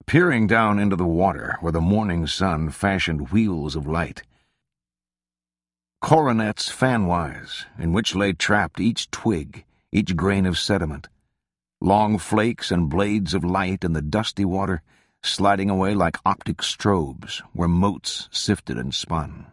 peering down into the water where the morning sun fashioned wheels of light. Coronets fanwise, in which lay trapped each twig, each grain of sediment. Long flakes and blades of light in the dusty water, sliding away like optic strobes where motes sifted and spun.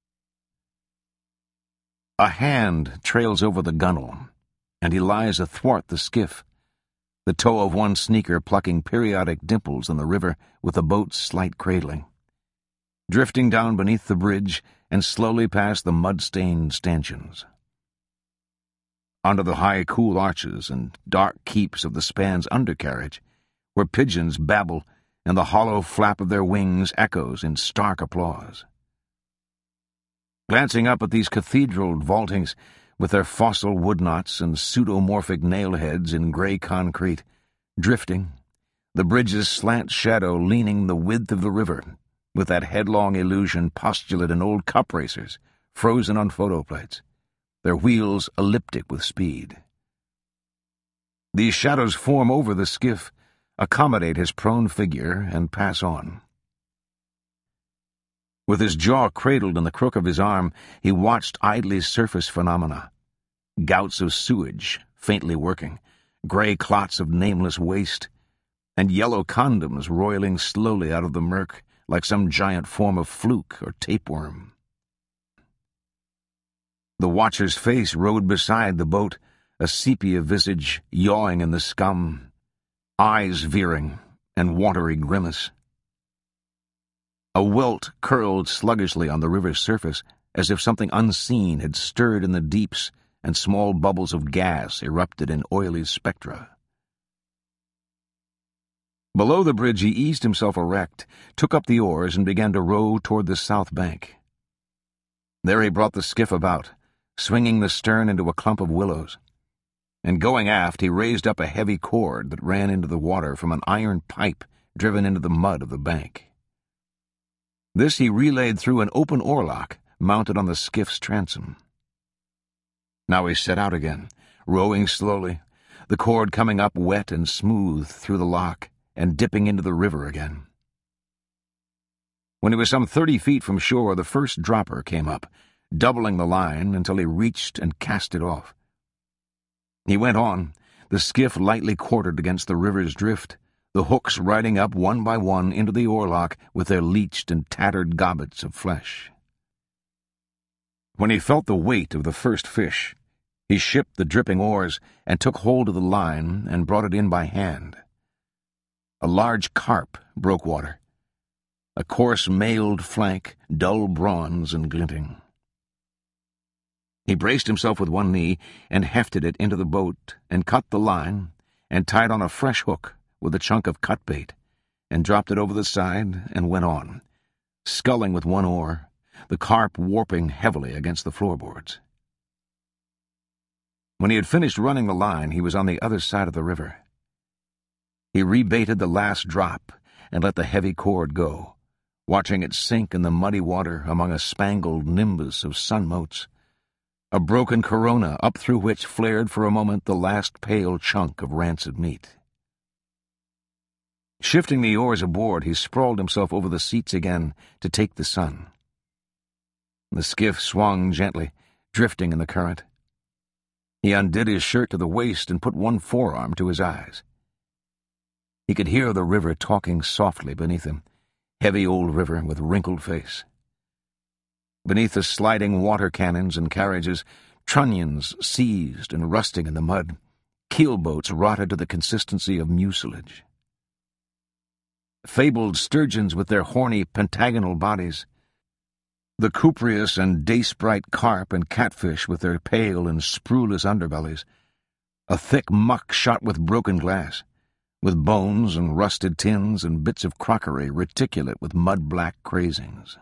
A hand trails over the gunwale, and he lies athwart the skiff, the toe of one sneaker plucking periodic dimples in the river with the boat's slight cradling. Drifting down beneath the bridge and slowly past the mud-stained stanchions. Under the high, cool arches and dark keeps of the span's undercarriage, where pigeons babble and the hollow flap of their wings echoes in stark applause. Glancing up at these cathedral vaultings, with their fossil woodknots and pseudomorphic nail-heads in gray concrete, drifting, the bridge's slant shadow leaning the width of the river, with that headlong illusion postulate in old cup racers, frozen on photoplates, their wheels elliptic with speed. These shadows form over the skiff, accommodate his prone figure, and pass on. With his jaw cradled in the crook of his arm, he watched idly surface phenomena. Gouts of sewage, faintly working, gray clots of nameless waste, and yellow condoms roiling slowly out of the murk like some giant form of fluke or tapeworm. The watcher's face rode beside the boat, a sepia visage yawing in the scum, eyes veering, and watery grimace. A welt curled sluggishly on the river's surface, as if something unseen had stirred in the deeps and small bubbles of gas erupted in oily spectra. Below the bridge he eased himself erect, took up the oars, and began to row toward the south bank. There he brought the skiff about, swinging the stern into a clump of willows, and going aft he raised up a heavy cord that ran into the water from an iron pipe driven into the mud of the bank. This he relayed through an open oarlock mounted on the skiff's transom. Now he set out again, rowing slowly, the cord coming up wet and smooth through the lock and dipping into the river again. When he was some 30 feet from shore, the first dropper came up, doubling the line until he reached and cast it off. He went on, the skiff lightly quartered against the river's drift, the hooks riding up one by one into the oarlock with their leached and tattered gobbets of flesh. When he felt the weight of the first fish, he shipped the dripping oars and took hold of the line and brought it in by hand. A large carp broke water, a coarse mailed flank, dull bronze and glinting. He braced himself with one knee and hefted it into the boat and cut the line and tied on a fresh hook with a chunk of cut bait, and dropped it over the side and went on, sculling with one oar, the carp warping heavily against the floorboards. When he had finished running the line, he was on the other side of the river. He rebaited the last drop and let the heavy cord go, watching it sink in the muddy water among a spangled nimbus of sun motes, a broken corona up through which flared for a moment the last pale chunk of rancid meat. Shifting the oars aboard, he sprawled himself over the seats again to take the sun. The skiff swung gently, drifting in the current. He undid his shirt to the waist and put one forearm to his eyes. He could hear the river talking softly beneath him, heavy old river with wrinkled face. Beneath the sliding water cannons and carriages, trunnions seized and rusting in the mud, keelboats rotted to the consistency of mucilage. Fabled sturgeons with their horny pentagonal bodies, the cupreus and dace-bright carp and catfish with their pale and sprueless underbellies, a thick muck shot with broken glass, with bones and rusted tins and bits of crockery reticulate with mud-black crazings.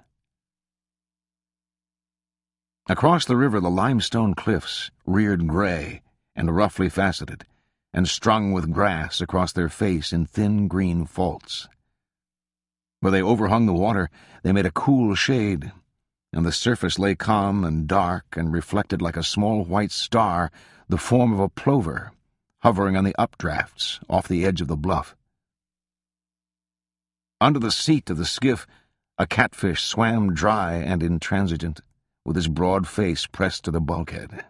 Across the river the limestone cliffs reared gray and roughly faceted, and strung with grass across their face in thin green faults. Where they overhung the water, they made a cool shade, and the surface lay calm and dark and reflected like a small white star the form of a plover hovering on the updrafts off the edge of the bluff. Under the seat of the skiff, a catfish swam dry and intransigent, with his broad face pressed to the bulkhead.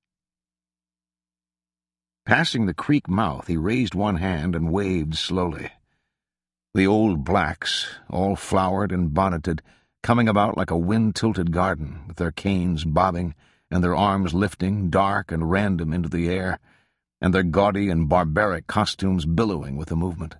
Passing the creek mouth, he raised one hand and waved slowly. The old blacks, all flowered and bonneted, coming about like a wind-tilted garden, with their canes bobbing and their arms lifting, dark and random, into the air, and their gaudy and barbaric costumes billowing with the movement.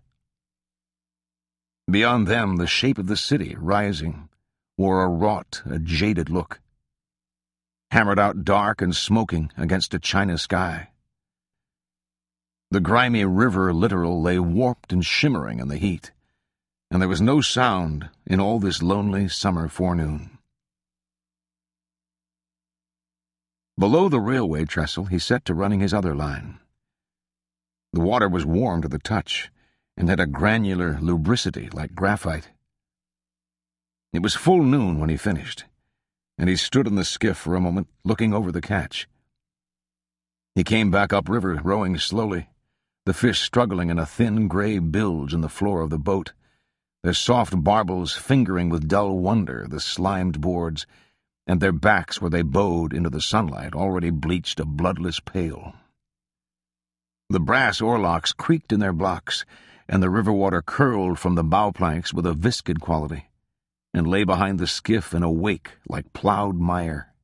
Beyond them, the shape of the city, rising, wore a wrought, a jaded look, hammered out dark and smoking against a china sky. The grimy river littoral lay warped and shimmering in the heat, and there was no sound in all this lonely summer forenoon. Below the railway trestle, he set to running his other line. The water was warm to the touch, and had a granular lubricity like graphite. It was full noon when he finished, and he stood in the skiff for a moment, looking over the catch. He came back upriver, rowing slowly, the fish struggling in a thin gray bilge in the floor of the boat, their soft barbels fingering with dull wonder the slimed boards, and their backs where they bowed into the sunlight already bleached a bloodless pale. The brass oarlocks creaked in their blocks, and the river water curled from the bow planks with a viscid quality, and lay behind the skiff in a wake like ploughed mire.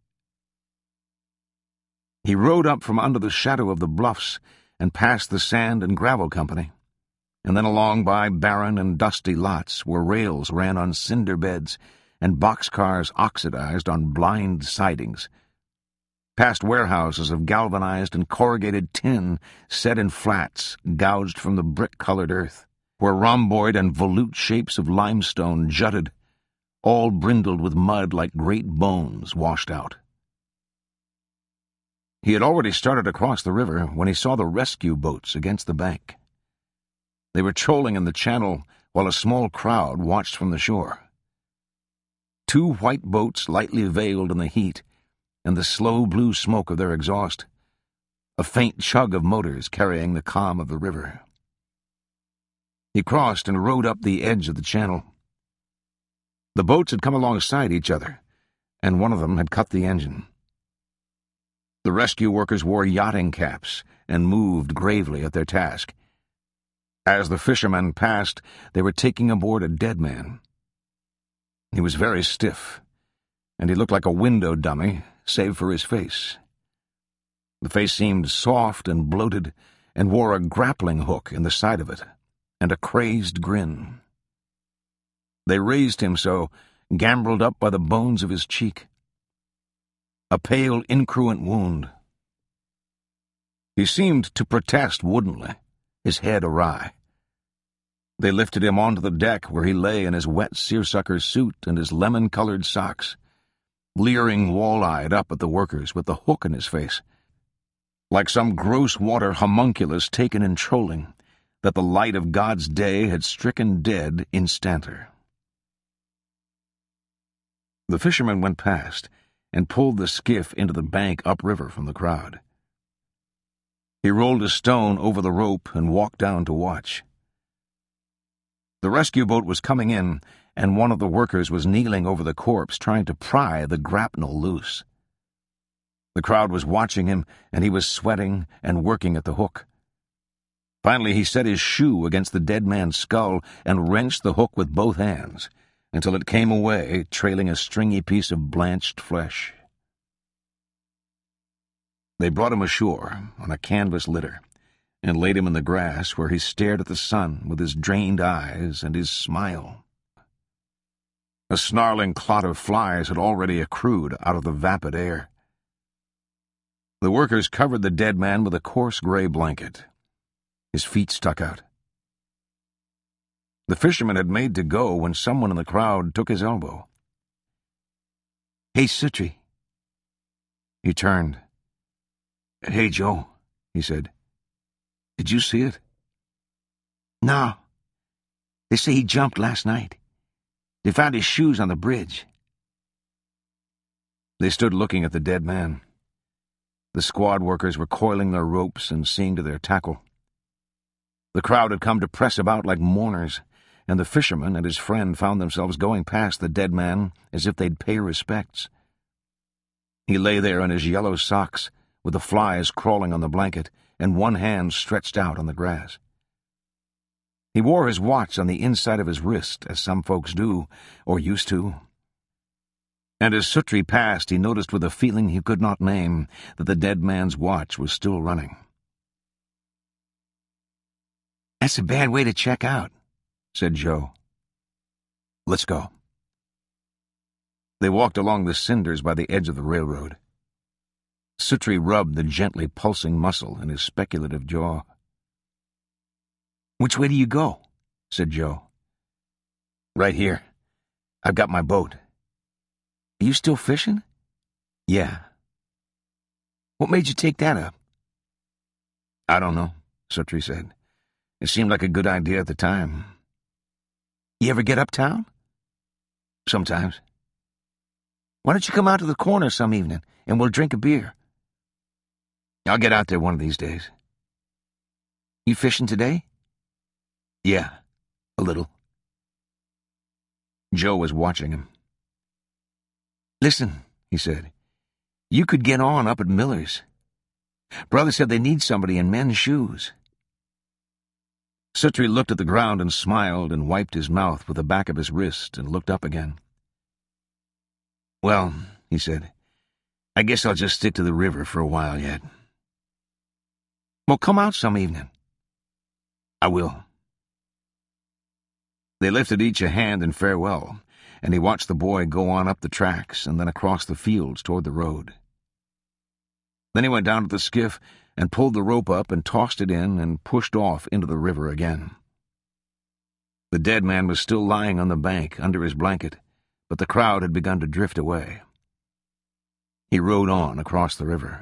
He rowed up from under the shadow of the bluffs and past the sand and gravel company, and then along by barren and dusty lots where rails ran on cinder beds and boxcars oxidized on blind sidings, past warehouses of galvanized and corrugated tin set in flats gouged from the brick-colored earth, where rhomboid and volute shapes of limestone jutted, all brindled with mud like great bones washed out. He had already started across the river when he saw the rescue boats against the bank. They were trolling in the channel while a small crowd watched from the shore. 2 white boats lightly veiled in the heat and the slow blue smoke of their exhaust, a faint chug of motors carrying the calm of the river. He crossed and rowed up the edge of the channel. The boats had come alongside each other, and one of them had cut the engine. The rescue workers wore yachting caps and moved gravely at their task. As the fishermen passed, they were taking aboard a dead man. He was very stiff, and he looked like a window dummy, save for his face. The face seemed soft and bloated, and wore a grappling hook in the side of it, and a crazed grin. They raised him so, gambrelled up by the bones of his cheek. A pale, incruent wound. He seemed to protest woodenly, his head awry. They lifted him onto the deck where he lay in his wet seersucker suit and his lemon-colored socks, leering wall-eyed up at the workers with the hook in his face, like some gross water homunculus taken in trolling that the light of God's day had stricken dead instanter. The fisherman went past and pulled the skiff into the bank upriver from the crowd. He rolled a stone over the rope and walked down to watch. The rescue boat was coming in, and one of the workers was kneeling over the corpse trying to pry the grapnel loose. The crowd was watching him, and he was sweating and working at the hook. Finally he set his shoe against the dead man's skull and wrenched the hook with both hands, until it came away, trailing a stringy piece of blanched flesh. They brought him ashore on a canvas litter and laid him in the grass where he stared at the sun with his drained eyes and his smile. A snarling clot of flies had already accrued out of the vapid air. The workers covered the dead man with a coarse gray blanket. His feet stuck out. The fisherman had made to go when someone in the crowd took his elbow. "Hey, Sutri." He turned. "Hey, Joe," he said. "Did you see it?" "No. They say he jumped last night. They found his shoes on the bridge." They stood looking at the dead man. The squad workers were coiling their ropes and seeing to their tackle. The crowd had come to press about like mourners, and the fisherman and his friend found themselves going past the dead man as if they'd pay respects. He lay there in his yellow socks, with the flies crawling on the blanket, and one hand stretched out on the grass. He wore his watch on the inside of his wrist, as some folks do, or used to. And as Sutri passed, he noticed with a feeling he could not name that the dead man's watch was still running. "That's a bad way to check out," said Joe. "Let's go." They walked along the cinders by the edge of the railroad. Sutri rubbed the gently pulsing muscle in his speculative jaw. "Which way do you go?" said Joe. "Right here. I've got my boat." "Are you still fishing?" "Yeah." "What made you take that up?" "I don't know," Sutri said. "It seemed like a good idea at the time." "You ever get uptown?" "Sometimes." "Why don't you come out to the corner some evening, and we'll drink a beer?" "I'll get out there one of these days." "You fishing today?" "Yeah, a little." Joe was watching him. "Listen," he said, "you could get on up at Miller's. Brother said they need somebody in men's shoes." Sutri looked at the ground and smiled and wiped his mouth with the back of his wrist and looked up again. "Well," he said, "I guess I'll just stick to the river for a while yet." "Well, come out some evening." "I will." They lifted each a hand in farewell, and he watched the boy go on up the tracks and then across the fields toward the road. Then he went down to the skiff and pulled the rope up and tossed it in and pushed off into the river again. The dead man was still lying on the bank under his blanket, but the crowd had begun to drift away. He rowed on across the river.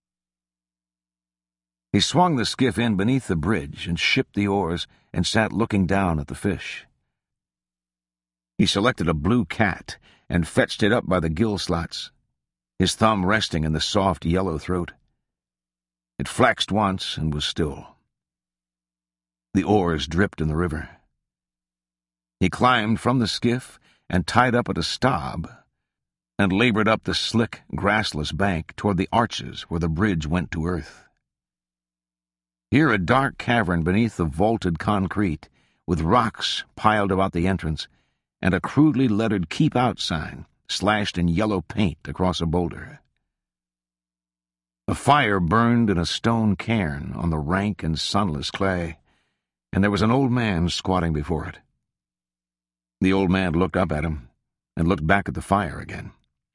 He swung the skiff in beneath the bridge and shipped the oars and sat looking down at the fish. He selected a blue cat and fetched it up by the gill slots, his thumb resting in the soft yellow throat. It flaxed once and was still. The oars dripped in the river. He climbed from the skiff and tied up at a stop and labored up the slick, grassless bank toward the arches where the bridge went to earth. Here a dark cavern beneath the vaulted concrete, with rocks piled about the entrance, and a crudely lettered "Keep Out" sign slashed in yellow paint across a boulder. A fire burned in a stone cairn on the rank and sunless clay, and there was an old man squatting before it. The old man looked up at him and looked back at the fire again.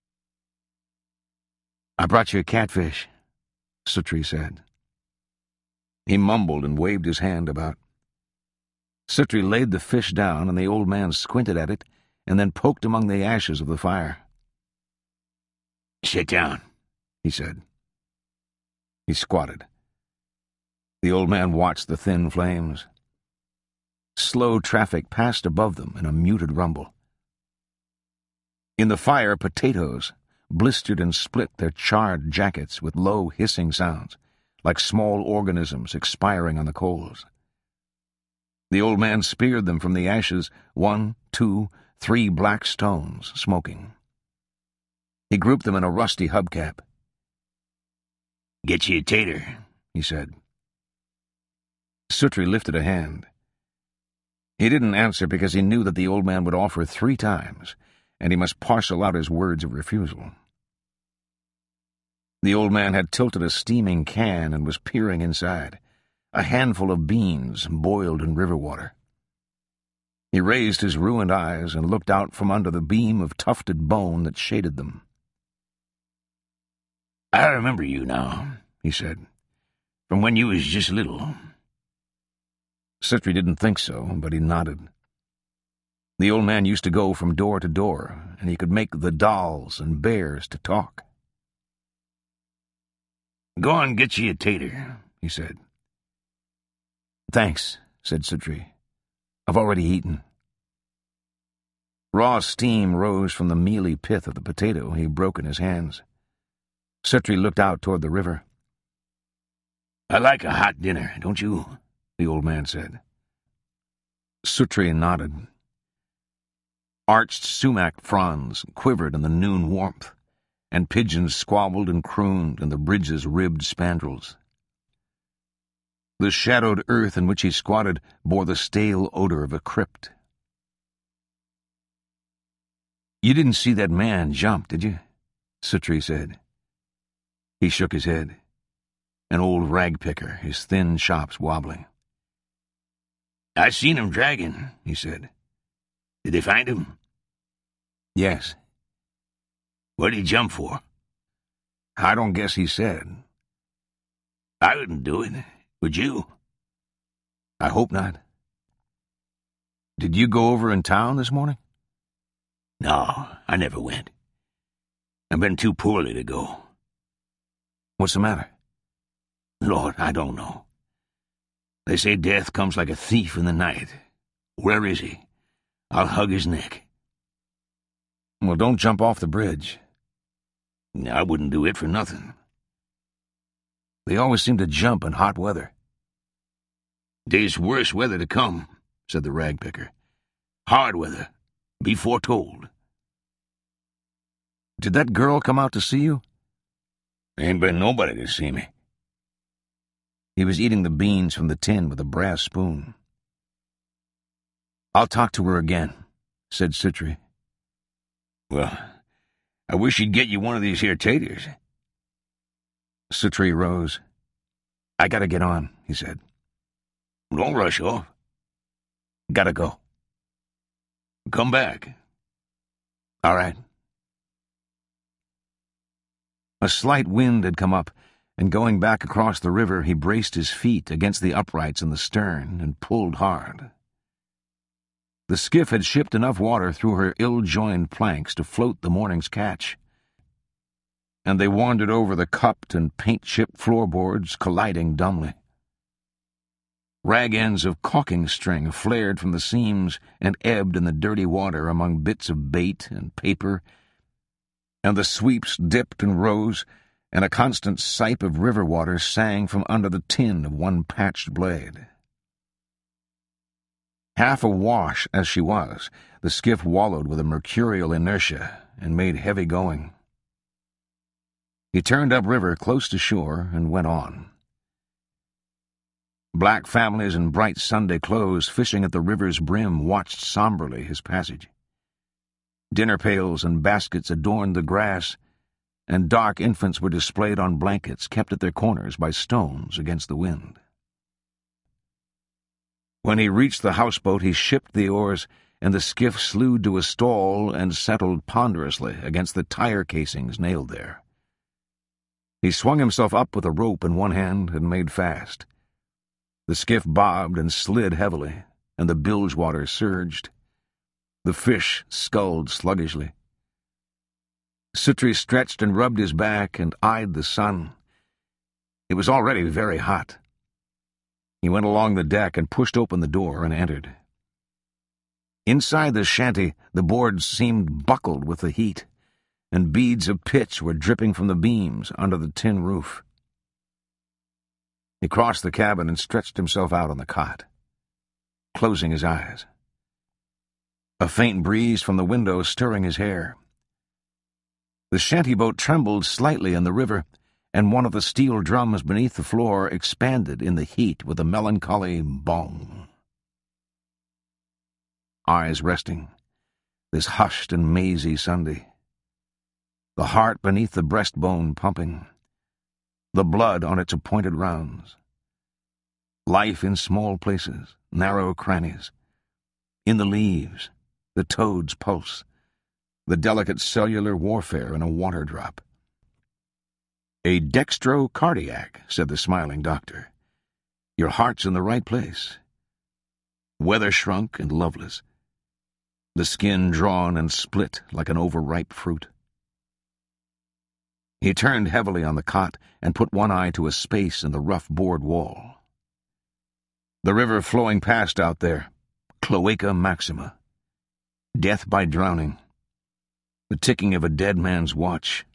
"I brought you a catfish," Sutri said. He mumbled and waved his hand about. Sutri laid the fish down, and the old man squinted at it and then poked among the ashes of the fire. "Sit down," he said. He squatted. The old man watched the thin flames. Slow traffic passed above them in a muted rumble. In the fire, potatoes blistered and split their charred jackets with low hissing sounds, like small organisms expiring on the coals. The old man speared them from the ashes, 1, 2, 3 black stones, smoking. He grouped them in a rusty hubcap. "Get you a tater," he said. Sutri lifted a hand. He didn't answer because he knew that the old man would offer 3 times, and he must parcel out his words of refusal. The old man had tilted a steaming can and was peering inside, a handful of beans boiled in river water. He raised his ruined eyes and looked out from under the beam of tufted bone that shaded them. "I remember you now," he said, "from when you was just little." Sutri didn't think so, but he nodded. The old man used to go from door to door, and he could make the dolls and bears to talk. "Go on, get you a tater," he said. "Thanks," said Sutri. "I've already eaten." Raw steam rose from the mealy pith of the potato he broke in his hands. Sutri looked out toward the river. "I like a hot dinner, don't you?" the old man said. Sutri nodded. Arched sumac fronds quivered in the noon warmth, and pigeons squabbled and crooned in the bridge's ribbed spandrels. The shadowed earth in which he squatted bore the stale odor of a crypt. "You didn't see that man jump, did you?" Sutri said. He shook his head. An old rag-picker, his thin chops wobbling. "I seen him dragging," he said. "Did they find him?" "Yes." "What did he jump for?" "I don't guess he said." "I wouldn't do it. Would you?" "I hope not." "Did you go over in town this morning?" "No, I never went. I've been too poorly to go." "What's the matter?" "Lord, I don't know. They say death comes like a thief in the night. Where is he? I'll hug his neck." "Well, don't jump off the bridge." "I wouldn't do it for nothing." "They always seem to jump in hot weather." "There's worse weather to come," said the rag-picker. "Hard weather. Be foretold." "Did that girl come out to see you?" "Ain't been nobody to see me." He was eating the beans from the tin with a brass spoon. "I'll talk to her again," said Sutri. "Well, I wish you'd get you one of these here taters." Sutri rose. "I gotta get on," he said. "Don't rush off." "Gotta go." "Come back." "All right." A slight wind had come up, and going back across the river he braced his feet against the uprights in the stern and pulled hard. The skiff had shipped enough water through her ill-joined planks to float the morning's catch, and they wandered over the cupped and paint-chipped floorboards, colliding dumbly. Rag ends of caulking string flared from the seams and ebbed in the dirty water among bits of bait and paper, and the sweeps dipped and rose, and a constant sipe of river water sang from under the tin of one patched blade. Half awash as she was, the skiff wallowed with a mercurial inertia and made heavy going. He turned upriver close to shore and went on. Black families in bright Sunday clothes fishing at the river's brim watched somberly his passage. Dinner pails and baskets adorned the grass, and dark infants were displayed on blankets kept at their corners by stones against the wind. When he reached the houseboat, he shipped the oars, and the skiff slewed to a stall and settled ponderously against the tire casings nailed there. He swung himself up with a rope in one hand and made fast. The skiff bobbed and slid heavily, and the bilge water surged. The fish sculled sluggishly. Sutri stretched and rubbed his back and eyed the sun. It was already very hot. He went along the deck and pushed open the door and entered. Inside the shanty, the boards seemed buckled with the heat, and beads of pitch were dripping from the beams under the tin roof. He crossed the cabin and stretched himself out on the cot, closing his eyes. A faint breeze from the window stirring his hair. The shanty-boat trembled slightly in the river, and one of the steel drums beneath the floor expanded in the heat with a melancholy bong. Eyes resting, this hushed and mazy Sunday. The heart beneath the breastbone pumping, the blood on its appointed rounds. Life in small places, narrow crannies. In the leaves, the toad's pulse, the delicate cellular warfare in a water drop. "A dextrocardiac," said the smiling doctor. "Your heart's in the right place. Weather-shrunk and loveless. The skin drawn and split like an overripe fruit." He turned heavily on the cot and put one eye to a space in the rough board wall. The river flowing past out there, Cloaca Maxima. Death by drowning. The ticking of a dead man's watch.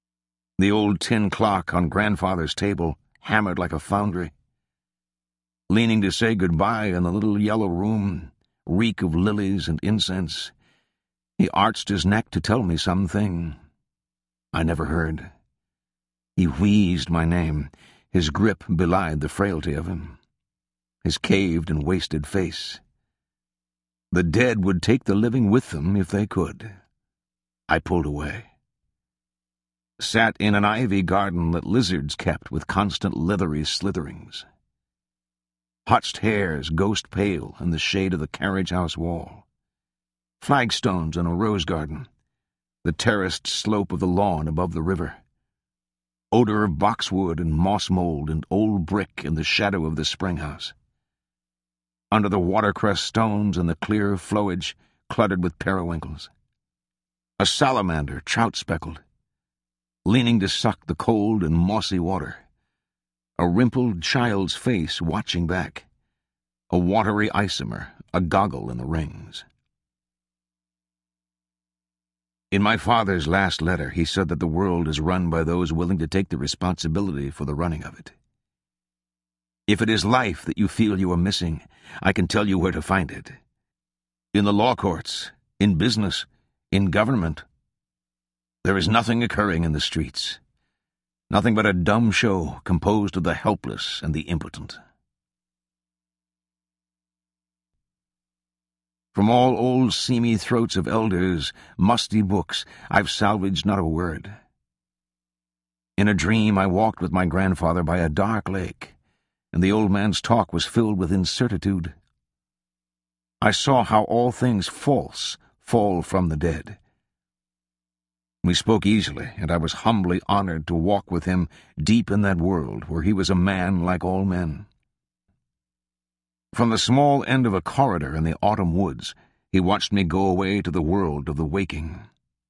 The old tin clock on grandfather's table, hammered like a foundry. leaning to say goodbye in the little yellow room, reek of lilies and incense, he arched his neck to tell me something I never heard. He wheezed my name. His grip belied the frailty of him, his caved and wasted face. The dead would take the living with them if they could. I pulled away. Sat in an ivy garden that lizards kept with constant leathery slitherings. Hutched hares, ghost pale, in the shade of the carriage house wall. Flagstones in a rose garden. The terraced slope of the lawn above the river. Odor of boxwood and moss mold and old brick in the shadow of the spring house. Under the watercress stones and the clear flowage cluttered with periwinkles. A salamander, trout-speckled, leaning to suck the cold and mossy water. A rimpled child's face watching back. A watery isomer, a goggle in the rings. In my father's last letter, he said that the world is run by those willing to take the responsibility for the running of it. If it is life that you feel you are missing, I can tell you where to find it. In the law courts, in business, in government. There is nothing occurring in the streets. Nothing but a dumb show composed of the helpless and the impotent. From all old seamy throats of elders, musty books, I've salvaged not a word. In a dream I walked with my grandfather by a dark lake, and the old man's talk was filled with incertitude. I saw how all things false fall from the dead. We spoke easily, and I was humbly honored to walk with him deep in that world where he was a man like all men. From the small end of a corridor in the autumn woods, he watched me go away to the world of the waking.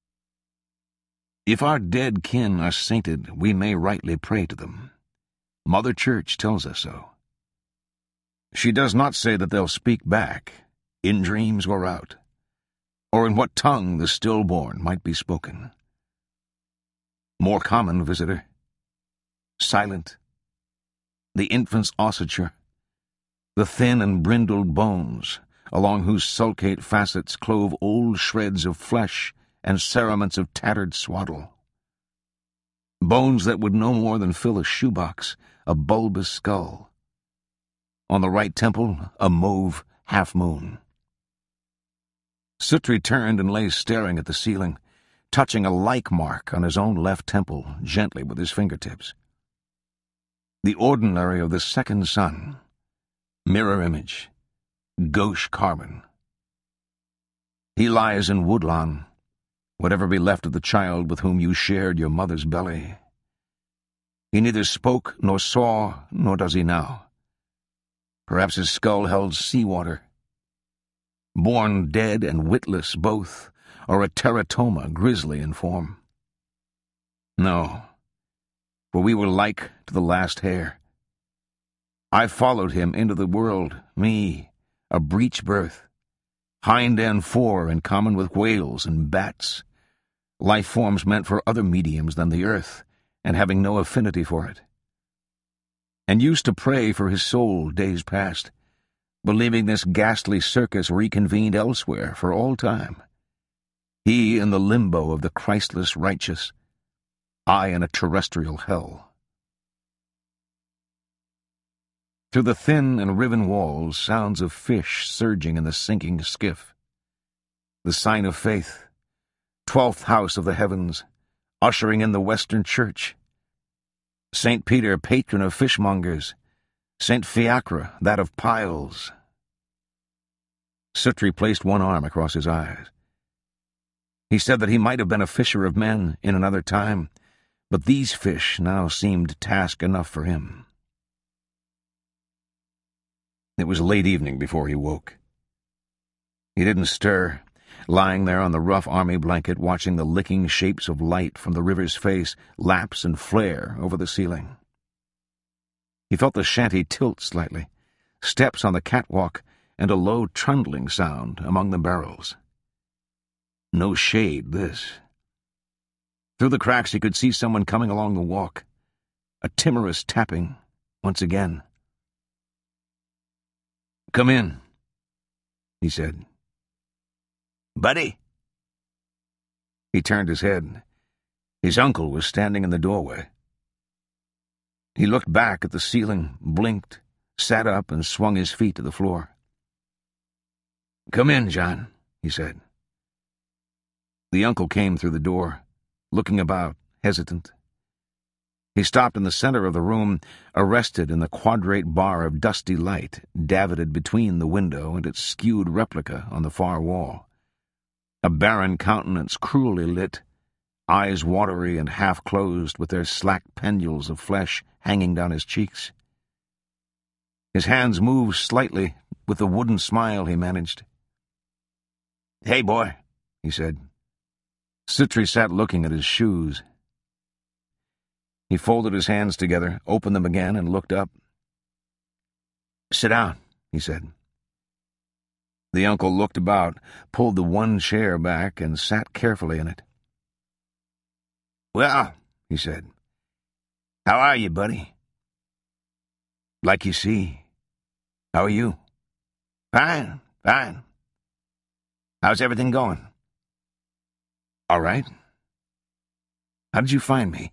If our dead kin are sainted, we may rightly pray to them. Mother Church tells us so. She does not say that they'll speak back, in dreams or out, or in what tongue the stillborn might be spoken. More common, visitor. Silent. The infant's ossature. The thin and brindled bones, along whose sulcate facets clove old shreds of flesh and cerements of tattered swaddle. Bones that would no more than fill a shoebox, a bulbous skull. On the right temple, a mauve half-moon. Sutri turned and lay staring at the ceiling, touching a like mark on his own left temple gently with his fingertips. The ordinary of the second sun, mirror image, gauche carbon. He lies in Woodlawn, whatever be left of the child with whom you shared your mother's belly. He neither spoke nor saw, nor does he now. Perhaps his skull held seawater. Born dead and witless both, or a teratoma grisly in form. No, for we were like to the last hair. I followed him into the world, me, a breech birth, hind end fore in common with whales and bats, life forms meant for other mediums than the earth, and having no affinity for it. And used to pray for his soul days past, believing this ghastly circus reconvened elsewhere for all time. He in the limbo of the Christless righteous, I in a terrestrial hell. Through the thin and riven walls, sounds of fish surging in the sinking skiff. The sign of faith, 12th house of the heavens, ushering in the Western Church. St. Peter, patron of fishmongers, St. Fiacre, that of piles. Sutri placed one arm across his eyes. He said that he might have been a fisher of men in another time, but these fish now seemed task enough for him. It was late evening before he woke. He didn't stir, lying there on the rough army blanket, watching the licking shapes of light from the river's face lapse and flare over the ceiling. He felt the shanty tilt slightly, steps on the catwalk, and a low trundling sound among the barrels. No shade, this. Through the cracks he could see someone coming along the walk. A timorous tapping, once again. "Come in," he said. "Buddy?" He turned his head. His uncle was standing in the doorway. He looked back at the ceiling, blinked, sat up, and swung his feet to the floor. "Come in, John," he said. The uncle came through the door, looking about, hesitant. He stopped in the center of the room, arrested in the quadrate bar of dusty light davented between the window and its skewed replica on the far wall. A barren countenance cruelly lit, eyes watery and half-closed with their slack pendules of flesh hanging down his cheeks. His hands moved slightly with the wooden smile he managed. "Hey, boy," he said. Sutri sat looking at his shoes. He folded his hands together, opened them again, and looked up. "Sit down," he said. The uncle looked about, pulled the one chair back, and sat carefully in it. "Well," he said, "how are you, buddy?" "Like you see. How are you?" "Fine, fine. How's everything going?" "All right. How did you find me?"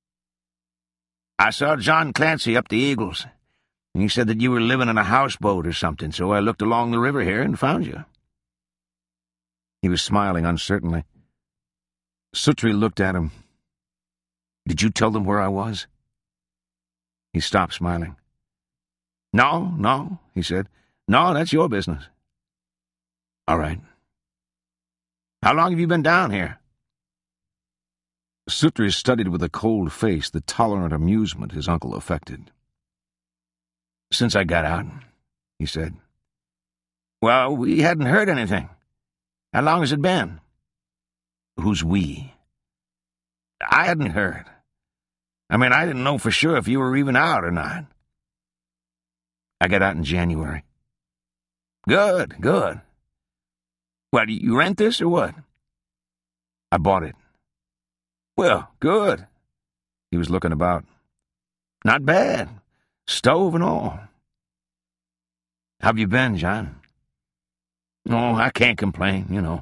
"I saw John Clancy up the Eagles, and he said that you were living in a houseboat or something, so I looked along the river here and found you." He was smiling uncertainly. Sutri looked at him. "Did you tell them where I was?" He stopped smiling. No, he said. "No, that's your business." "All right. How long have you been down here?" Sutri studied with a cold face the tolerant amusement his uncle affected. "Since I got out," he said. "Well, we hadn't heard anything. How long has it been?" "Who's we?" "I hadn't heard. I mean, I didn't know for sure if you were even out or not." "I got out in January." Good. What, you rent this or what?" "I bought it." "Well, good." He was looking about. "Not bad. Stove and all." "How've you been, John?" "Oh, I can't complain, you know."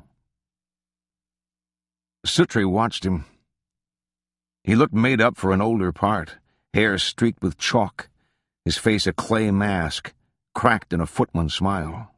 Sutri watched him. He looked made up for an older part, hair streaked with chalk, his face a clay mask, cracked in a footman's smile.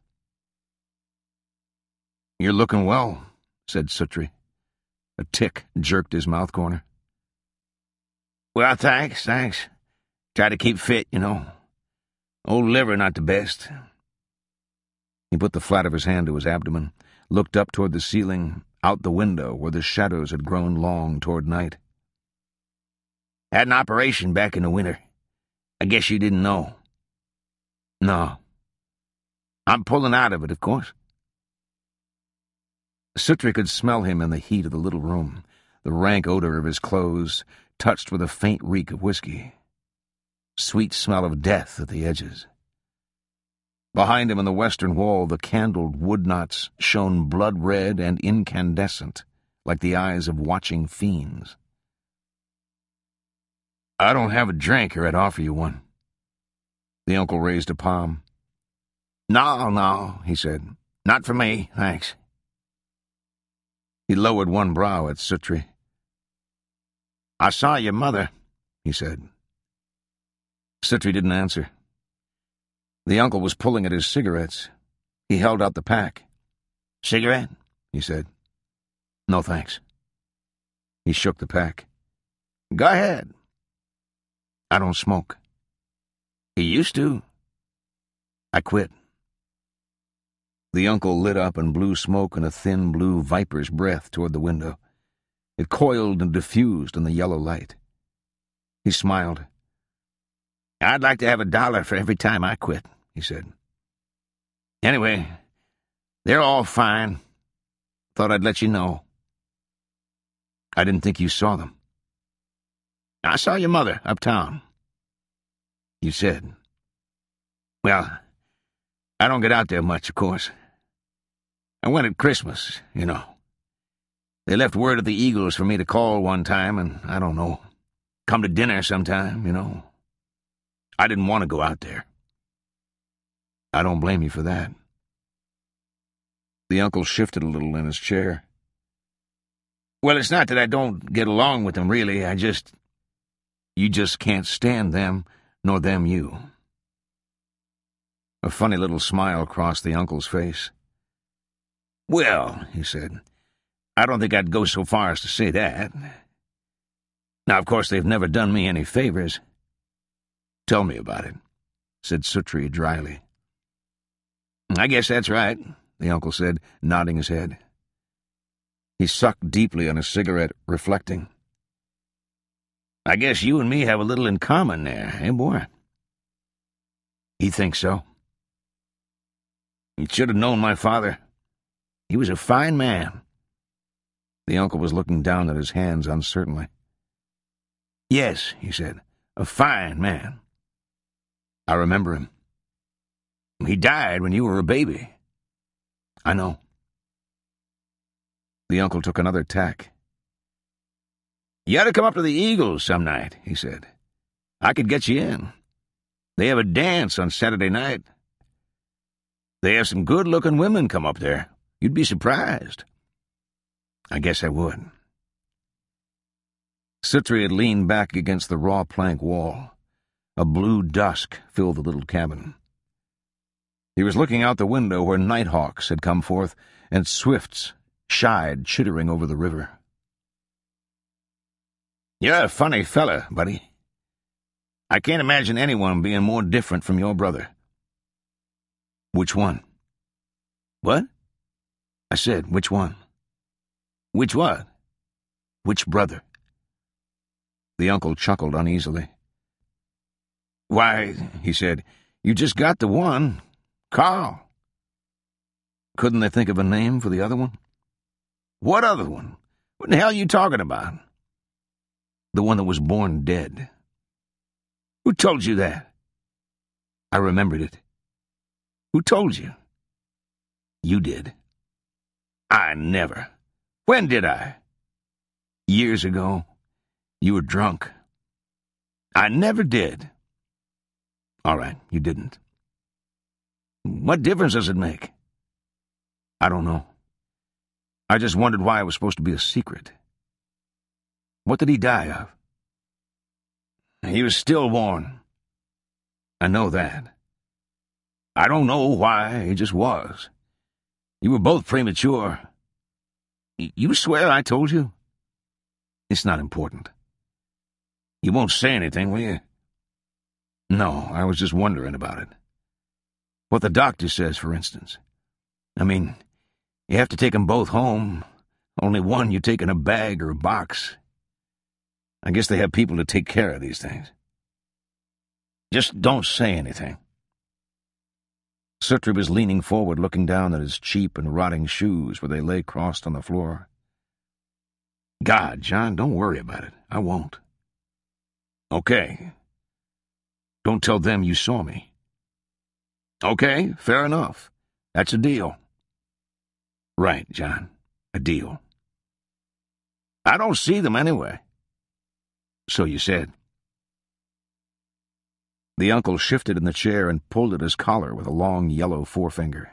"You're looking well," said Sutri. A tick jerked his mouth corner. "Well, thanks. Try to keep fit, you know. Old liver not the best." He put the flat of his hand to his abdomen, looked up toward the ceiling, out the window where the shadows had grown long toward night. "Had an operation back in the winter. I guess you didn't know." "No." "I'm pulling out of it, of course." Sutri could smell him in the heat of the little room, the rank odor of his clothes, touched with a faint reek of whiskey. Sweet smell of death at the edges. Behind him on the western wall, the candled wood knots shone blood-red and incandescent, like the eyes of watching fiends. "I don't have a drink, or I'd offer you one." The uncle raised a palm. No, he said. "Not for me, thanks." He lowered one brow at Sutri. "I saw your mother," he said. Sutri didn't answer. The uncle was pulling at his cigarettes. He held out the pack. "Cigarette?" he said. "No, thanks." He shook the pack. "Go ahead." "I don't smoke." "You used to." "I quit." The uncle lit up and blew smoke in a thin blue viper's breath toward the window. It coiled and diffused in the yellow light. He smiled. "I'd like to have $1 for every time I quit," he said. "Anyway, they're all fine. Thought I'd let you know." "I didn't think you saw them." "I saw your mother uptown." "You said." "Well, I don't get out there much, of course. I went at Christmas, you know. They left word at the Eagles for me to call one time and, I don't know, come to dinner sometime, you know. I didn't want to go out there." I don't blame you for that. The uncle shifted a little in his chair. Well, it's not that I don't get along with them, really. You just can't stand them, nor them you. A funny little smile crossed the uncle's face. Well, he said, I don't think I'd go so far as to say that. Now, of course, they've never done me any favors. Tell me about it, said Sutri dryly. I guess that's right, the uncle said, nodding his head. He sucked deeply on his cigarette, reflecting. I guess you and me have a little in common there, eh, boy? He thinks so. You should have known my father. He was a fine man. The uncle was looking down at his hands uncertainly. Yes, he said, a fine man. I remember him. He died when you were a baby. I know. The uncle took another tack. You ought to come up to the Eagles some night, he said. I could get you in. They have a dance on Saturday night. They have some good-looking women come up there. You'd be surprised. I guess I would. Sutri had leaned back against the raw plank wall. A blue dusk filled the little cabin. He was looking out the window where nighthawks had come forth and swifts shied chittering over the river. You're a funny fella, buddy. I can't imagine anyone being more different from your brother. Which one? What? I said, which one? Which what? Which brother? The uncle chuckled uneasily. Why, he said, you just got the one, Carl. Couldn't they think of a name for the other one? What other one? What the hell are you talking about? The one that was born dead. Who told you that? I remembered it. Who told you? You did. I never. When did I? Years ago. You were drunk. I never did. All right, you didn't. What difference does it make? I don't know. I just wondered why it was supposed to be a secret. What did he die of? He was stillborn. I know that. I don't know why, he just was. You were both premature. You swear I told you? It's not important. You won't say anything, will you? No, I was just wondering about it. What the doctor says, for instance. I mean, you have to take them both home. Only one you take in a bag or a box. I guess they have people to take care of these things. Just don't say anything. Sutri was leaning forward, looking down at his cheap and rotting shoes where they lay crossed on the floor. God, John, don't worry about it. I won't. Okay. Don't tell them you saw me. Okay, fair enough. That's a deal. Right, John. A deal. I don't see them anyway. So you said. The uncle shifted in the chair and pulled at his collar with a long yellow forefinger.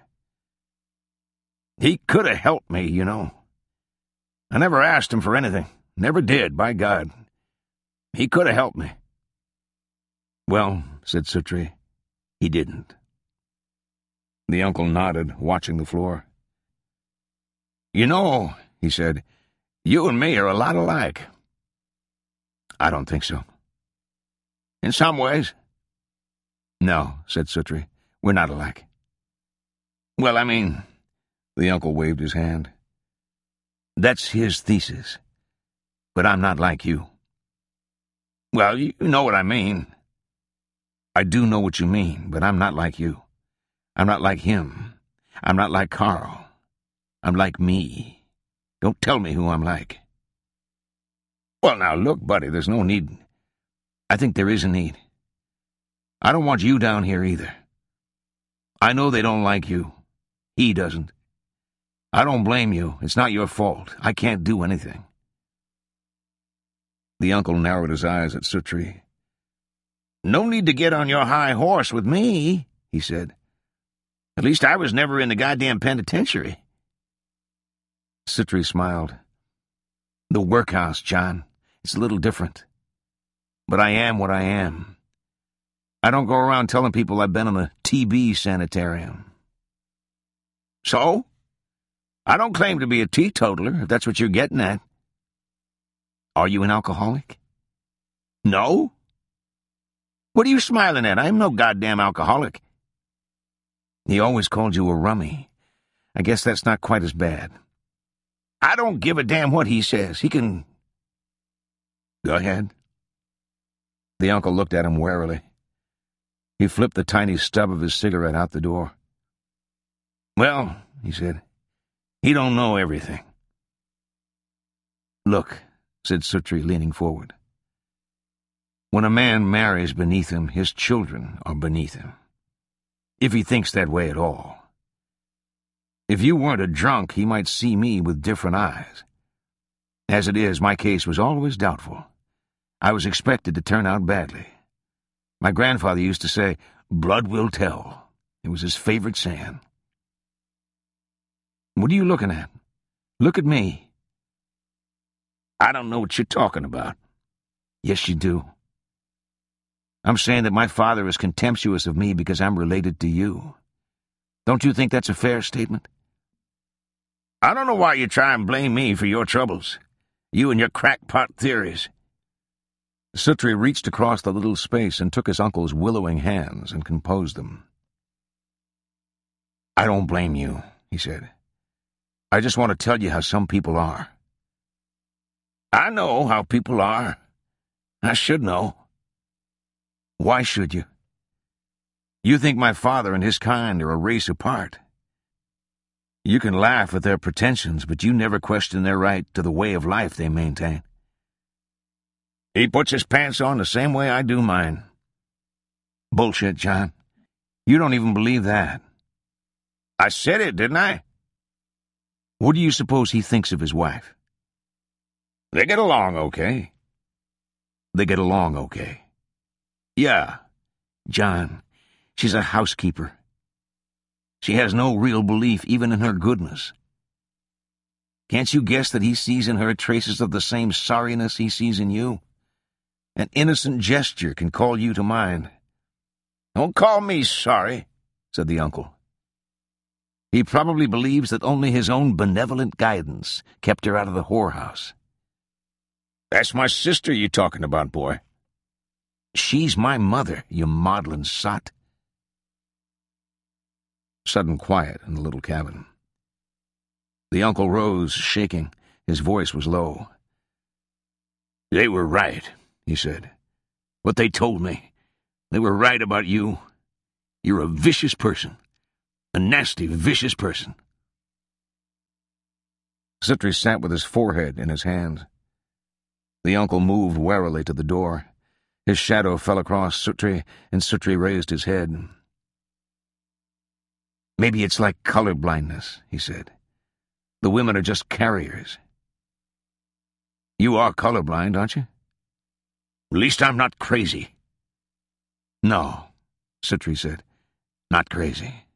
He could have helped me, you know. I never asked him for anything. Never did, by God. He could have helped me. Well, said Sutri, he didn't. The uncle nodded, watching the floor. You know, he said, you and me are a lot alike. I don't think so. In some ways. No, said Sutri, we're not alike. Well, I mean, the uncle waved his hand. That's his thesis. But I'm not like you. Well, you know what I mean. I do know what you mean, but I'm not like you. I'm not like him. I'm not like Carl. I'm like me. Don't tell me who I'm like. Well, now, look, buddy, there's no need. I think there is a need. I don't want you down here either. I know they don't like you. He doesn't. I don't blame you. It's not your fault. I can't do anything. The uncle narrowed his eyes at Sutri. No need to get on your high horse with me, he said. At least I was never in the goddamn penitentiary. Sutri smiled. The workhouse, John. It's a little different. But I am what I am. I don't go around telling people I've been in the TB sanitarium. So? I don't claim to be a teetotaler, if that's what you're getting at. Are you an alcoholic? No. What are you smiling at? I'm no goddamn alcoholic. He always called you a rummy. I guess that's not quite as bad. I don't give a damn what he says. He can... Go ahead. The uncle looked at him warily. He flipped the tiny stub of his cigarette out the door. Well, he said, he don't know everything. Look, said Sutri, leaning forward. When a man marries beneath him, his children are beneath him. If he thinks that way at all. If you weren't a drunk, he might see me with different eyes. As it is, my case was always doubtful. I was expected to turn out badly. My grandfather used to say, blood will tell. It was his favorite saying. What are you looking at? Look at me. I don't know what you're talking about. Yes, you do. I'm saying that my father is contemptuous of me because I'm related to you. Don't you think that's a fair statement? I don't know why you try and blame me for your troubles. You and your crackpot theories. Sutri reached across the little space and took his uncle's willowing hands and composed them. I don't blame you, he said. I just want to tell you how some people are. I know how people are. I should know. Why should you? You think my father and his kind are a race apart. You can laugh at their pretensions, but you never question their right to the way of life they maintain. He puts his pants on the same way I do mine. Bullshit, John. You don't even believe that. I said it, didn't I? What do you suppose he thinks of his wife? They get along okay. They get along okay. Yeah. John, she's a housekeeper. She has no real belief even in her goodness. Can't you guess that he sees in her traces of the same sorriness he sees in you? An innocent gesture can call you to mind. Don't call me sorry, said the uncle. He probably believes that only his own benevolent guidance kept her out of the whorehouse. That's my sister you talking about, boy. She's my mother, you maudlin sot. Sudden quiet in the little cabin. The uncle rose, shaking. His voice was low. They were right, he said. What they told me. They were right about you. You're a vicious person. A nasty, vicious person. Sutri sat with his forehead in his hands. The uncle moved warily to the door. His shadow fell across Sutri, and Sutri raised his head. Maybe it's like color blindness, he said. The women are just carriers. You are colorblind, aren't you? At least I'm not crazy. No, Sutri said. Not crazy.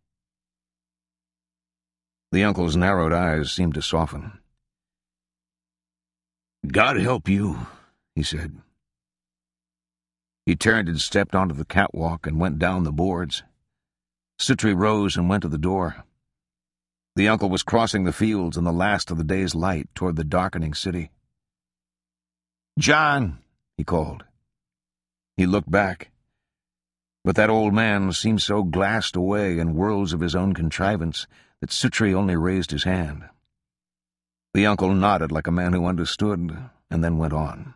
The uncle's narrowed eyes seemed to soften. God help you, he said. He turned and stepped onto the catwalk and went down the boards. Sutri rose and went to the door. The uncle was crossing the fields in the last of the day's light toward the darkening city. John, he called. He looked back. But that old man seemed so glassed away in worlds of his own contrivance that Sutri only raised his hand. The uncle nodded like a man who understood, and then went on.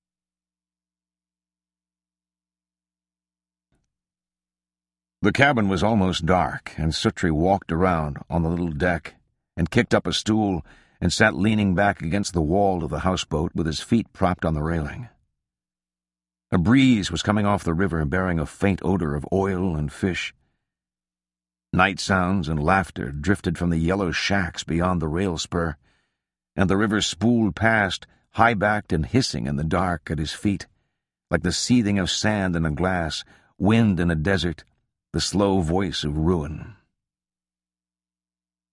The cabin was almost dark, and Sutri walked around on the little deck and kicked up a stool and sat leaning back against the wall of the houseboat with his feet propped on the railing. A breeze was coming off the river bearing a faint odor of oil and fish. Night sounds and laughter drifted from the yellow shacks beyond the rail spur, and the river spooled past, high-backed and hissing in the dark at his feet, like the seething of sand in a glass, wind in a desert, the slow voice of ruin.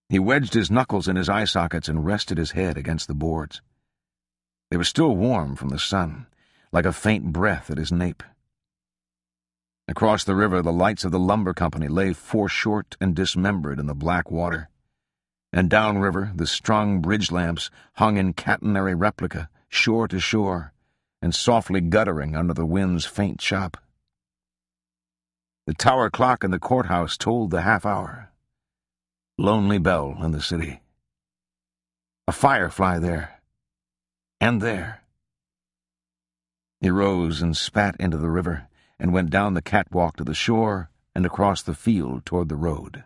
He wedged his knuckles in his eye sockets and rested his head against the boards. They were still warm from the sun, like a faint breath at his nape. Across the river, the lights of the lumber company lay foreshort and dismembered in the black water, and downriver the strung bridge lamps hung in catenary replica, shore to shore, and softly guttering under the wind's faint chop. The tower clock in the courthouse tolled the half-hour. Lonely bell in the city. A firefly there. And there. He rose and spat into the river and went down the catwalk to the shore and across the field toward the road.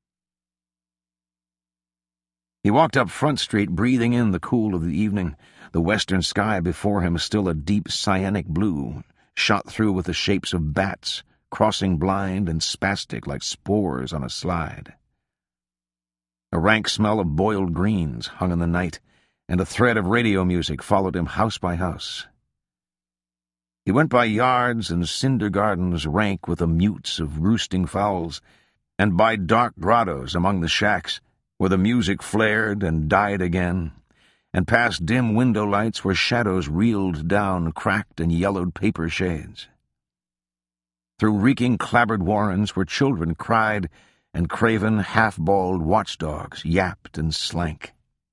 He walked up Front Street, breathing in the cool of the evening, the western sky before him still a deep cyanic blue, shot through with the shapes of bats, crossing blind and spastic like spores on a slide. A rank smell of boiled greens hung in the night, and a thread of radio music followed him house by house. He went by yards and cinder gardens rank with the mutes of roosting fowls, and by dark grottos among the shacks where the music flared and died again, and past dim window lights where shadows reeled down cracked and yellowed paper shades. Through reeking clabbered warrens where children cried and craven, half-bald watchdogs yapped and slank.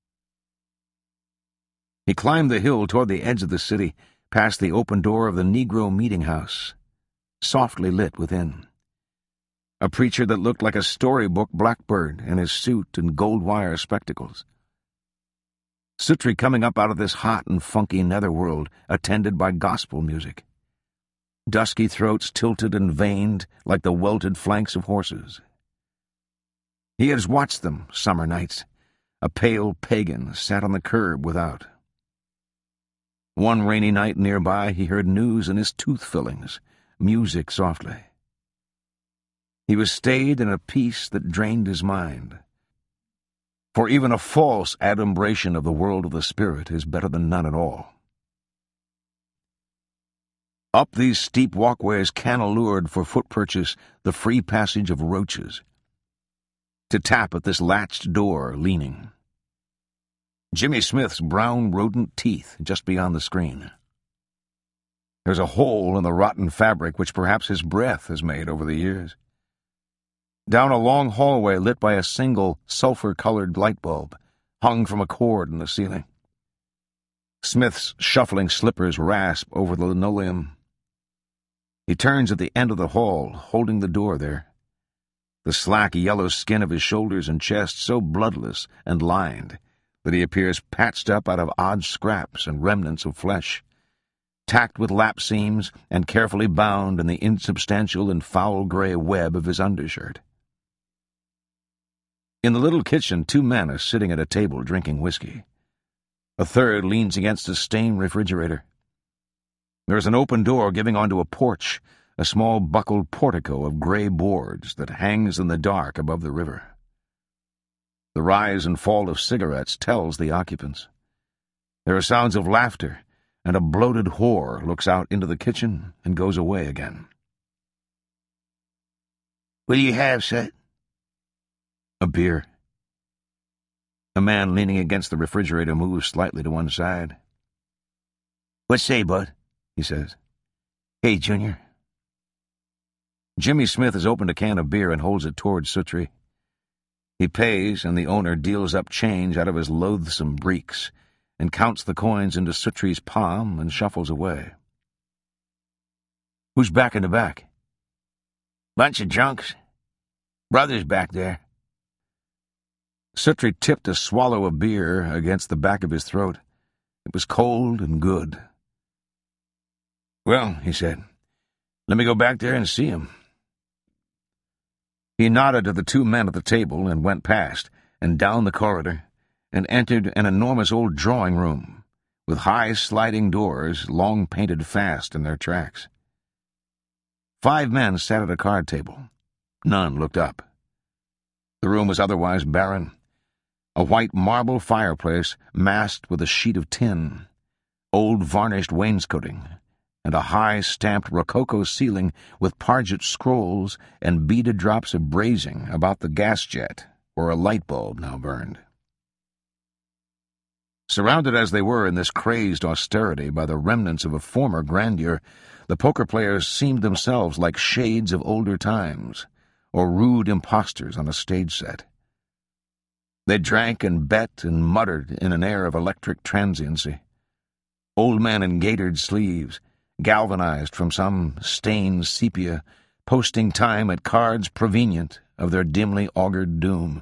He climbed the hill toward the edge of the city, past the open door of the Negro meeting house, softly lit within. A preacher that looked like a storybook blackbird in his suit and gold-wire spectacles. Sutri coming up out of this hot and funky netherworld, attended by gospel music. Dusky throats tilted and veined like the welted flanks of horses. He had watched them summer nights. A pale pagan sat on the curb without. One rainy night nearby he heard news in his tooth fillings, music softly. He was stayed in a peace that drained his mind. For even a false adumbration of the world of the spirit is better than none at all. Up these steep walkways can-allured for foot-purchase the free passage of roaches. To tap at this latched door, leaning. Jimmy Smith's brown rodent teeth just beyond the screen. There's a hole in the rotten fabric which perhaps his breath has made over the years. Down a long hallway lit by a single sulphur-colored light bulb, hung from a cord in the ceiling. Smith's shuffling slippers rasp over the linoleum. He turns at the end of the hall, holding the door there. The slack yellow skin of his shoulders and chest so bloodless and lined that he appears patched up out of odd scraps and remnants of flesh, tacked with lap seams and carefully bound in the insubstantial and foul gray web of his undershirt. In the little kitchen, 2 men are sitting at a table drinking whiskey. A third leans against a stained refrigerator. There is an open door giving onto a porch, a small buckled portico of gray boards that hangs in the dark above the river. The rise and fall of cigarettes tells the occupants. There are sounds of laughter, and a bloated whore looks out into the kitchen and goes away again. "What do you have, Seth?" A beer. A man leaning against the refrigerator moves slightly to one side. "What say, bud?" he says. "Hey, Junior." Jimmy Smith has opened a can of beer and holds it towards Sutri. He pays, and the owner deals up change out of his loathsome breeks and counts the coins into Sutri's palm and shuffles away. "Who's back in the back?" "Bunch of drunks. Brother's back there." Sutri tipped a swallow of beer against the back of his throat. It was cold and good. "Well," he said, "let me go back there and see him." He nodded to the 2 men at the table and went past, and down the corridor, and entered an enormous old drawing room, with high sliding doors long painted fast in their tracks. 5 men sat at a card table. None looked up. The room was otherwise barren. A white marble fireplace masked with a sheet of tin, old varnished wainscoting, and a high stamped rococo ceiling with pargent scrolls and beaded drops of brazing about the gas jet where a light bulb now burned. Surrounded as they were in this crazed austerity by the remnants of a former grandeur, the poker players seemed themselves like shades of older times, or rude impostors on a stage set. They drank and bet and muttered in an air of electric transiency. Old men in gaitered sleeves, galvanized from some stained sepia, posting time at cards prevenient of their dimly augured doom.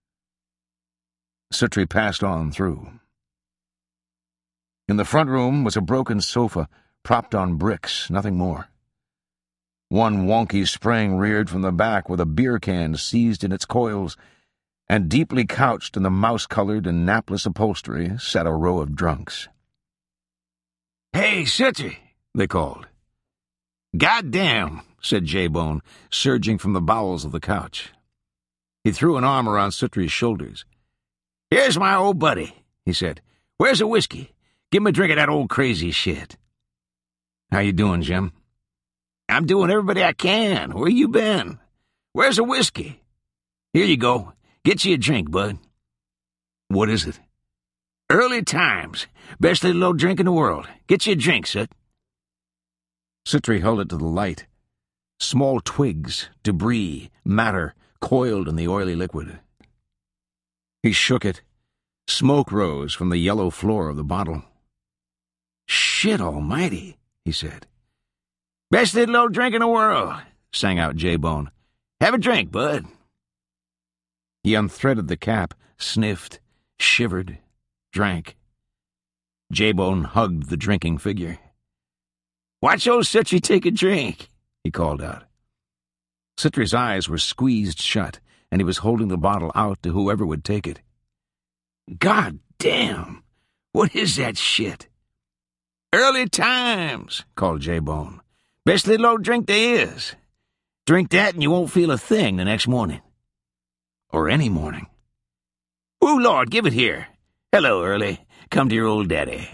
Sutri passed on through. In the front room was a broken sofa, propped on bricks, nothing more. One wonky spring reared from the back with a beer can seized in its coils, and deeply couched in the mouse-colored and napless upholstery sat a row of drunks. "Hey, Sutri," they called. "Goddamn," said J-Bone, surging from the bowels of the couch. He threw an arm around Sutri's shoulders. "Here's my old buddy," he said. "Where's a whiskey? Give him a drink of that old crazy shit." "How you doing, Jim?" "I'm doing everybody I can. Where you been? Where's a whiskey? Here you go. Get you a drink, bud." "What is it?" "Early Times. Best little old drink in the world. Get you a drink, Sut." Sutri held it to the light. Small twigs, debris, matter coiled in the oily liquid. He shook it. Smoke rose from the yellow floor of the bottle. "Shit almighty," he said. "Best little old drink in the world," sang out J-Bone. "Have a drink, bud." He unthreaded the cap, sniffed, shivered, drank. J-Bone hugged the drinking figure. "Watch old Sutri take a drink," he called out. Sutri's eyes were squeezed shut, and he was holding the bottle out to whoever would take it. "God damn! What is that shit?" "Early Times," called J-Bone. "Best little old drink there is. Drink that and you won't feel a thing the next morning. Or any morning. Ooh, Lord, give it here. Hello, Early. Come to your old daddy."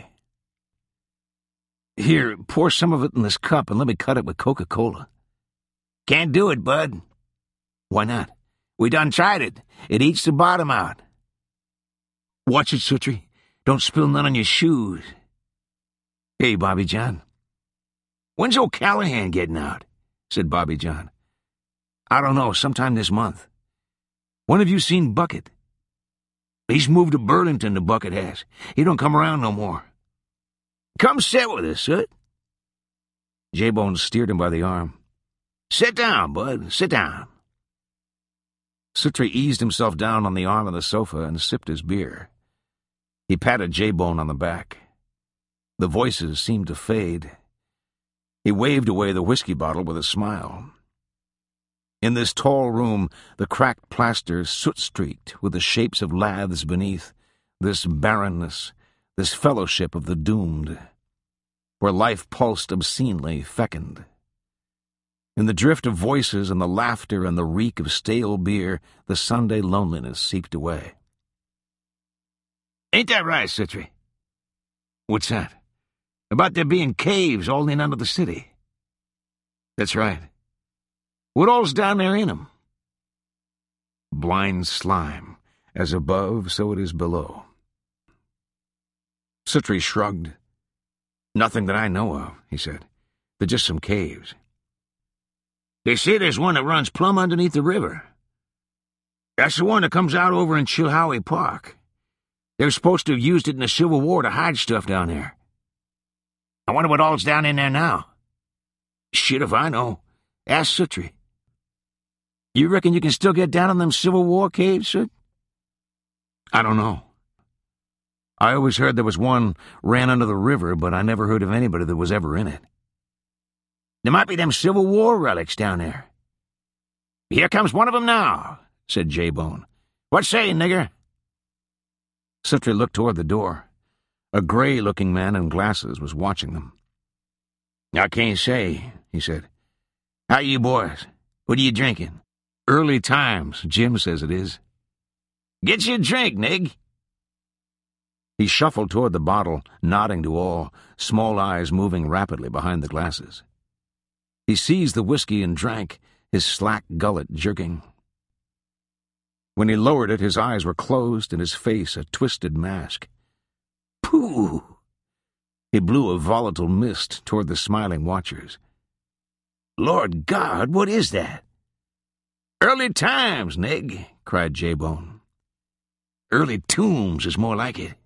"Here, pour some of it in this cup and let me cut it with Coca-Cola." "Can't do it, bud." "Why not?" "We done tried it. It eats the bottom out." "Watch it, Sutri. Don't spill none on your shoes." "Hey, Bobby John." "When's O'Callahan getting out?" said Bobby John. "I don't know, sometime this month." "When have you seen Bucket?" "He's moved to Burlington, the Bucket has. He don't come around no more." "Come sit with us, Sut." J-Bone steered him by the arm. "Sit down, bud, sit down." Sutri eased himself down on the arm of the sofa and sipped his beer. He patted J-Bone on the back. The voices seemed to fade. He waved away the whiskey bottle with a smile. In this tall room, the cracked plaster soot-streaked with the shapes of laths beneath, this barrenness, this fellowship of the doomed, where life pulsed obscenely fecund. In the drift of voices and the laughter and the reek of stale beer, the Sunday loneliness seeped away. "Ain't that right, Sutri?" "What's that?" "About there being caves all in under the city." "That's right." "What all's down there in 'em?" "Blind slime. As above, so it is below." Sutri shrugged. "Nothing that I know of," he said. "They're just some caves." "They say there's one that runs plumb underneath the river. That's the one that comes out over in Chilhowie Park. They were supposed to have used it in the Civil War to hide stuff down there. I wonder what all's down in there now." "Shit if I know. Ask Sutri." "You reckon you can still get down in them Civil War caves, Sut?" "I don't know. I always heard there was one ran under the river, but I never heard of anybody that was ever in it." "There might be them Civil War relics down there." "Here comes one of 'em now," said J-Bone. "What say, nigger?" Sutri looked toward the door. A gray-looking man in glasses was watching them. "I can't say," he said. "How you boys? What are you drinking?" "Early Times, Jim says it is." "Get you a drink, nig." He shuffled toward the bottle, nodding to all, small eyes moving rapidly behind the glasses. He seized the whiskey and drank, his slack gullet jerking. When he lowered it, his eyes were closed and his face a twisted mask. Pooh! He blew a volatile mist toward the smiling watchers. Lord God, what is that? Early times, Nig, cried J-Bone. Early tombs is more like it.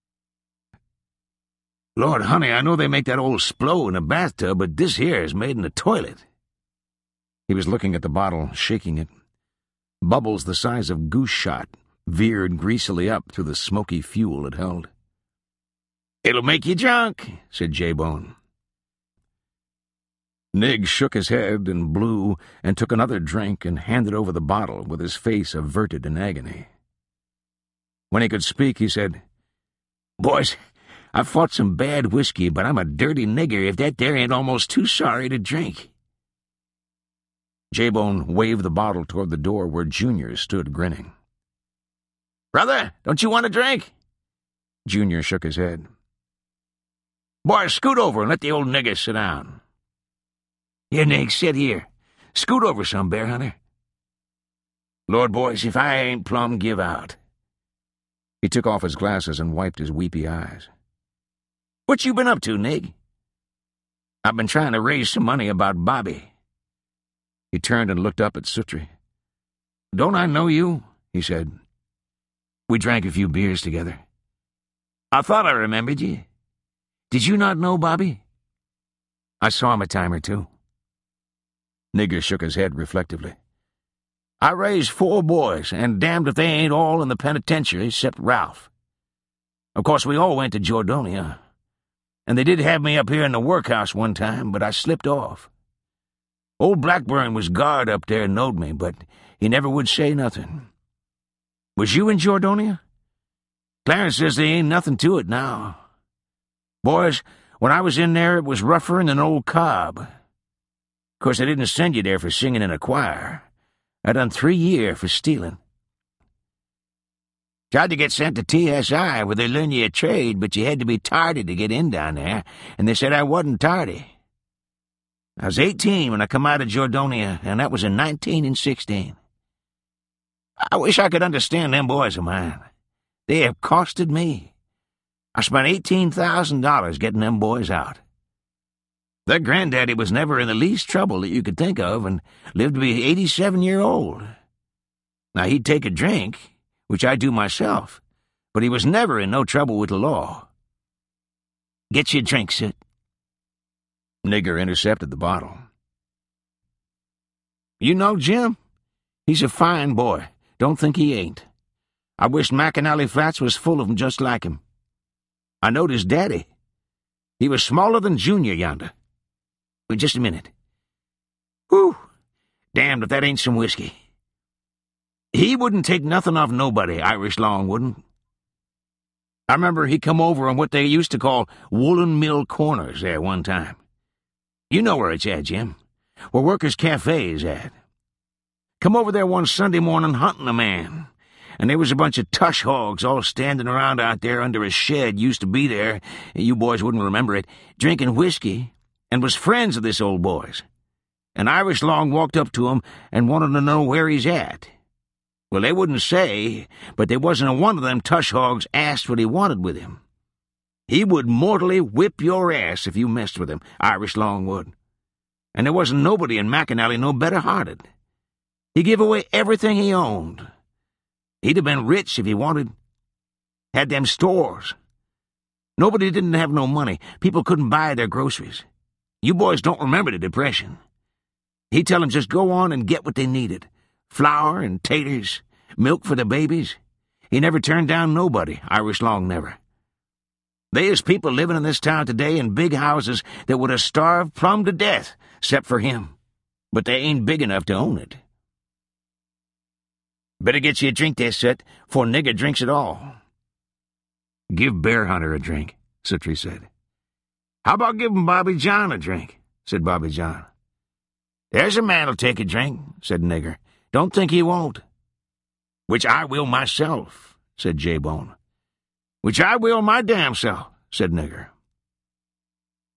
Lord, honey, I know they make that old Splo in a bathtub, but this here is made in a toilet. He was looking at the bottle, shaking it. Bubbles the size of goose shot veered greasily up through the smoky fuel it held. It'll make you drunk, said J-Bone. Nig shook his head and blew and took another drink and handed over the bottle with his face averted in agony. When he could speak, he said, Boys, I've fought some bad whiskey, but I'm a dirty nigger if that there ain't almost too sorry to drink. J-Bone waved the bottle toward the door where Junior stood grinning. Brother, don't you want a drink? Junior shook his head. Boys, scoot over and let the old nigger sit down. Here, Nig, sit here. Scoot over some, Bear Hunter. Lord, boys, if I ain't plumb give out. He took off his glasses and wiped his weepy eyes. What you been up to, Nig? I've been trying to raise some money about Bobby. He turned and looked up at Sutri. Don't I know you? He said. We drank a few beers together. I thought I remembered you. Did you not know Bobby? I saw him a time or two. Nigger shook his head reflectively. I raised 4 boys, and damned if they ain't all in the penitentiary except Ralph. Of course, we all went to Jordonia. And they did have me up here in the workhouse one time, but I slipped off. Old Blackburn was guard up there and knowed me, but he never would say nothing. Was you in Jordonia? Clarence says there ain't nothing to it now. Boys, when I was in there, it was rougher than an old cob. Of course, they didn't send you there for singing in a choir. I done 3 years for stealing. Tried to get sent to TSI, where they learn you a trade, but you had to be tardy to get in down there, and they said I wasn't tardy. I was 18 when I come out of Jordonia, and that was in 1916. I wish I could understand them boys of mine. They have costed me. I spent $18,000 getting them boys out. Their granddaddy was never in the least trouble that you could think of and lived to be 87-year-old. Now, he'd take a drink, which I do myself, but he was never in no trouble with the law. Get you a drink, Sit. Nigger intercepted the bottle. You know Jim? He's a fine boy. Don't think he ain't. I wish McAnally Flats was full of 'em just like him. I knowed his daddy. He was smaller than Junior yonder. Wait just a minute. Whew! Damned if that ain't some whiskey. He wouldn't take nothing off nobody, Irish Long wouldn't. I remember he come over on what they used to call Woolen Mill Corners there one time. You know where it's at, Jim. Where Workers' Cafe is at. Come over there one Sunday morning hunting a man, and there was a bunch of tush hogs all standing around out there under a shed used to be there, you boys wouldn't remember it, drinking whiskey, and was friends of this old boy's. And Irish Long walked up to him and wanted to know where he's at. Well, they wouldn't say, but there wasn't a one of them tush hogs asked what he wanted with him. He would mortally whip your ass if you messed with him, Irish Long would. And there wasn't nobody in McAnally no better hearted. He gave away everything he owned. He'd have been rich if he wanted. Had them stores. Nobody didn't have no money. People couldn't buy their groceries. You boys don't remember the Depression. He'd tell them just go on and get what they needed. Flour and taters, milk for the babies. He never turned down nobody, Irish Long never. There's people living in this town today in big houses that would have starved plumb to death, except for him. But they ain't big enough to own it. Better get you a drink there, Set, for nigger drinks it all. Give Bear Hunter a drink, Sutri said. How about giving Bobby John a drink, said Bobby John. There's a man'll take a drink, said Nigger. Don't think he won't. Which I will myself, said J-Bone. Which I will my damn self, said Nigger.